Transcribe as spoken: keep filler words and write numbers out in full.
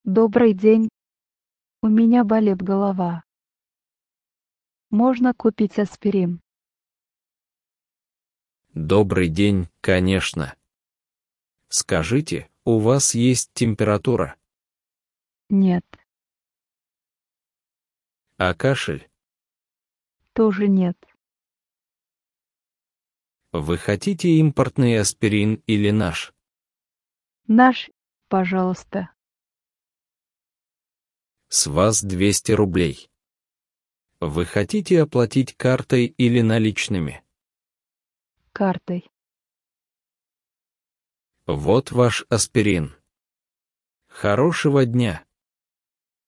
Добрый день. У меня болит голова. Можно купить аспирин? Добрый день, конечно. Скажите, у вас есть температура? Нет, А кашель? тоже нет. Вы хотите импортный аспирин или наш? Наш, пожалуйста. С вас двести рублей. Вы хотите оплатить картой или наличными? Картой. Вот ваш аспирин. Хорошего дня.